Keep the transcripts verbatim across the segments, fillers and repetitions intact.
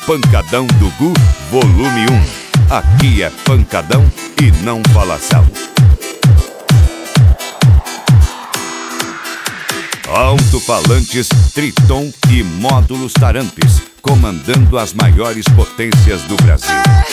Pancadão do Gu, volume um. Aqui é pancadão e não falação. Alto-falantes, Triton e módulos Tarantes, comandando as maiores potências do Brasil.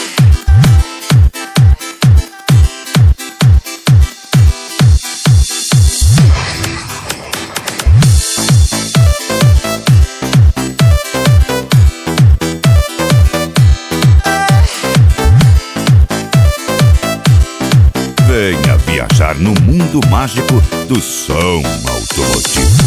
Venha viajar no mundo mágico do som automotivo.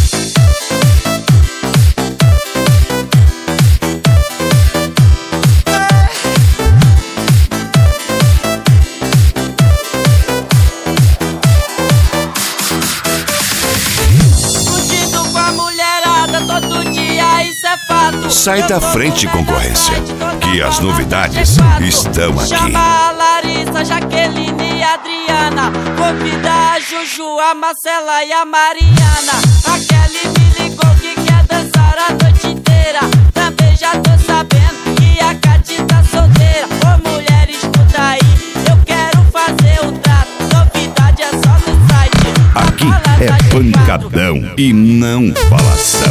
Fugindo com a mulherada todo dia, isso é fato. Sai da frente, concorrência, que as novidades estão aqui. Chama a Larissa, Jaqueline e Adriana. Convida a Juju, a Marcela e a Mariana. A Kelly me ligou que quer dançar a noite inteira. Também já tô sabendo que a Cati tá solteira. Ô mulher, escuta aí, eu quero fazer o trato. Novidade é só no site. Aqui é pancadão e não falação.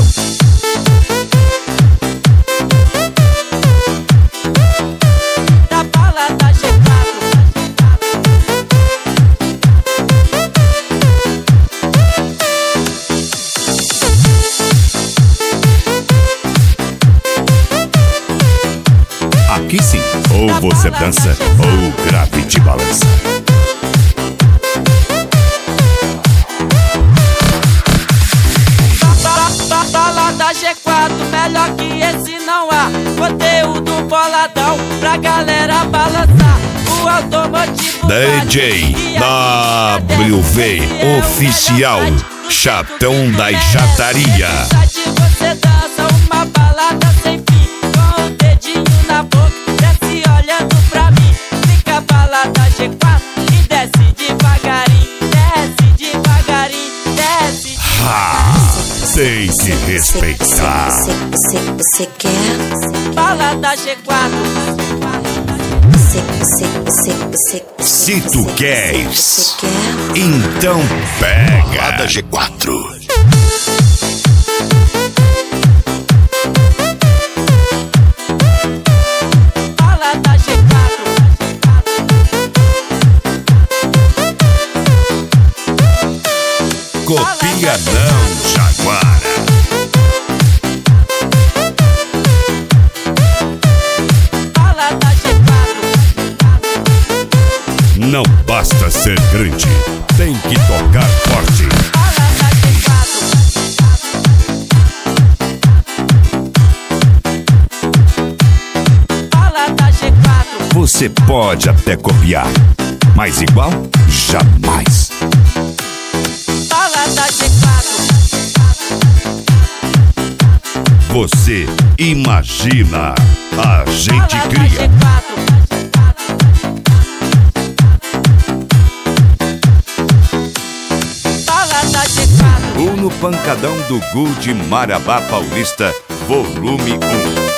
Aqui sim, ou você dança ou grave te balança. Balada G quatro, melhor que esse não há. Conteúdo boladão pra galera balançar. O automotivo D J W V Oficial, chatão da chataria. Você dança uma balada sem fim, com o dedinho na boca, desce olhando pra mim. Fica balada G quatro e desce devagarinho, desce devagarinho, desce. Ah, tem que respeitar. Você, você, você quer? Balada G quatro. Você, você, você, você, Se tu você, queres, você quer? então pega. Balada G quatro. Balada G quatro. Copia não, Jaguara. Balada G quatro. Não basta ser grande, tem que tocar forte. Balada G quatro. Balada G quatro. Você pode até copiar, mas igual, jamais. Balada G quatro. Você imagina, a gente Balada cria. G quatro. Balada G quatro. Ou no pancadão do Gu de Marabá Paulista, volume um.